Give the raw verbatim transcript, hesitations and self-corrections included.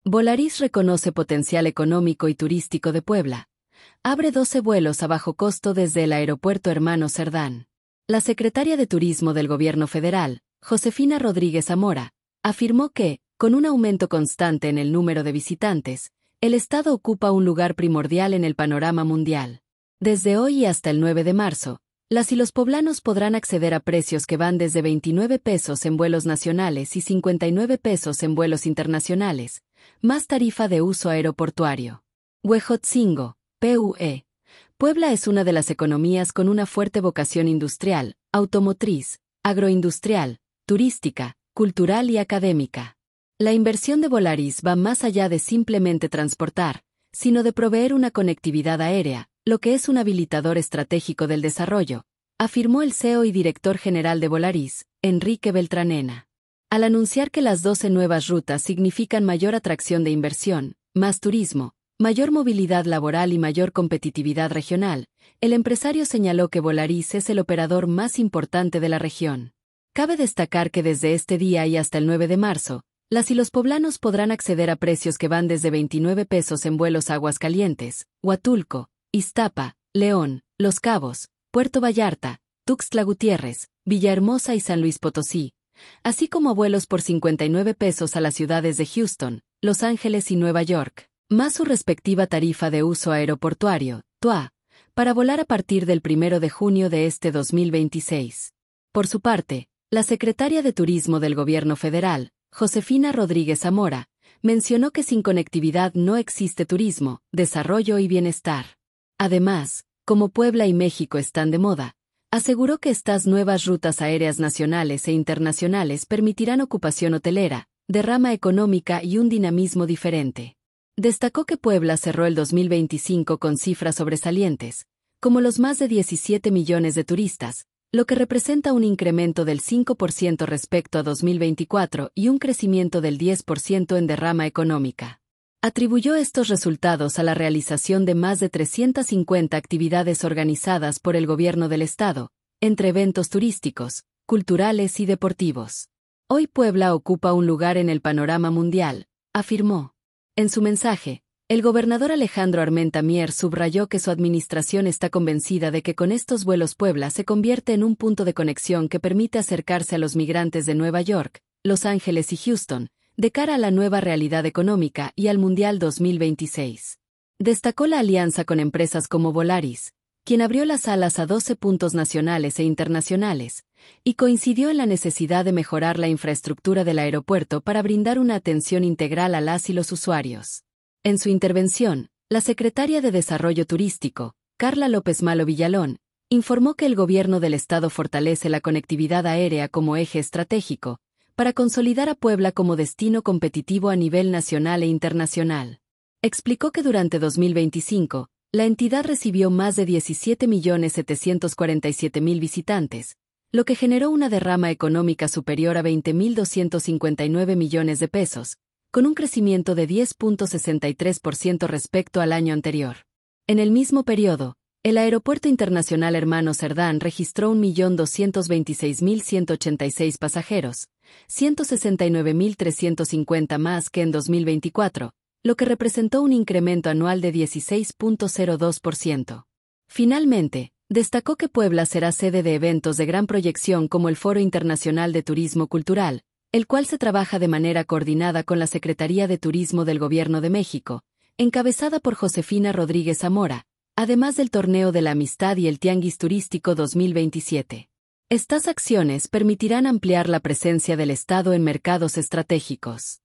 Volaris reconoce potencial económico y turístico de Puebla. Abre doce vuelos a bajo costo desde el Aeropuerto Hermano Cerdán. La secretaria de Turismo del Gobierno Federal, Josefina Rodríguez Zamora, afirmó que, con un aumento constante en el número de visitantes, el Estado ocupa un lugar primordial en el panorama mundial. Desde hoy y hasta el nueve de marzo, las y los poblanos podrán acceder a precios que van desde veintinueve pesos en vuelos nacionales y cincuenta y nueve pesos en vuelos internacionales, más tarifa de uso aeroportuario. Huejotzingo, P U E. Puebla es una de las economías con una fuerte vocación industrial, automotriz, agroindustrial, turística, cultural y académica. La inversión de Volaris va más allá de simplemente transportar, sino de proveer una conectividad aérea, lo que es un habilitador estratégico del desarrollo, afirmó el C E O y director general de Volaris, Enrique Beltranena. Al anunciar que las doce nuevas rutas significan mayor atracción de inversión, más turismo, mayor movilidad laboral y mayor competitividad regional, el empresario señaló que Volaris es el operador más importante de la región. Cabe destacar que desde este día y hasta el nueve de marzo, las y los poblanos podrán acceder a precios que van desde veintinueve pesos en vuelos a Aguascalientes, Huatulco, Iztapa, León, Los Cabos, Puerto Vallarta, Tuxtla Gutiérrez, Villahermosa y San Luis Potosí, así como a vuelos por cincuenta y nueve pesos a las ciudades de Houston, Los Ángeles y Nueva York, más su respectiva tarifa de uso aeroportuario, T U A, para volar a partir del primero de junio de este dos mil veintiséis. Por su parte, la secretaria de Turismo del Gobierno Federal, Josefina Rodríguez Zamora, mencionó que sin conectividad no existe turismo, desarrollo y bienestar. Además, como Puebla y México están de moda, aseguró que estas nuevas rutas aéreas nacionales e internacionales permitirán ocupación hotelera, derrama económica y un dinamismo diferente. Destacó que Puebla cerró el dos mil veinticinco con cifras sobresalientes, como los más de diecisiete millones de turistas, lo que representa un incremento del cinco por ciento respecto a dos mil veinticuatro y un crecimiento del diez por ciento en derrama económica. Atribuyó estos resultados a la realización de más de trescientas cincuenta actividades organizadas por el gobierno del estado, entre eventos turísticos, culturales y deportivos. Hoy Puebla ocupa un lugar en el panorama mundial, afirmó. En su mensaje, el gobernador Alejandro Armenta Mier subrayó que su administración está convencida de que con estos vuelos Puebla se convierte en un punto de conexión que permite acercarse a los migrantes de Nueva York, Los Ángeles y Houston, de cara a la nueva realidad económica y al Mundial dos mil veintiséis. Destacó la alianza con empresas como Volaris, quien abrió las alas a doce puntos nacionales e internacionales, y coincidió en la necesidad de mejorar la infraestructura del aeropuerto para brindar una atención integral a las y los usuarios. En su intervención, la secretaria de Desarrollo Turístico, Carla López Malo Villalón, informó que el gobierno del estado fortalece la conectividad aérea como eje estratégico, para consolidar a Puebla como destino competitivo a nivel nacional e internacional. Explicó que durante dos mil veinticinco, la entidad recibió más de diecisiete millones setecientos cuarenta y siete mil visitantes, lo que generó una derrama económica superior a veinte mil doscientos cincuenta y nueve millones de pesos, con un crecimiento de diez punto sesenta y tres por ciento respecto al año anterior. En el mismo periodo, el Aeropuerto Internacional Hermano Cerdán registró un millón doscientos veintiséis mil ciento ochenta y seis pasajeros, ciento sesenta y nueve mil trescientos cincuenta más que en dos mil veinticuatro, lo que representó un incremento anual de dieciséis punto cero dos por ciento. Finalmente, destacó que Puebla será sede de eventos de gran proyección como el Foro Internacional de Turismo Cultural, el cual se trabaja de manera coordinada con la Secretaría de Turismo del Gobierno de México, encabezada por Josefina Rodríguez Zamora, además del Torneo de la Amistad y el Tianguis Turístico dos mil veintisiete. Estas acciones permitirán ampliar la presencia del Estado en mercados estratégicos.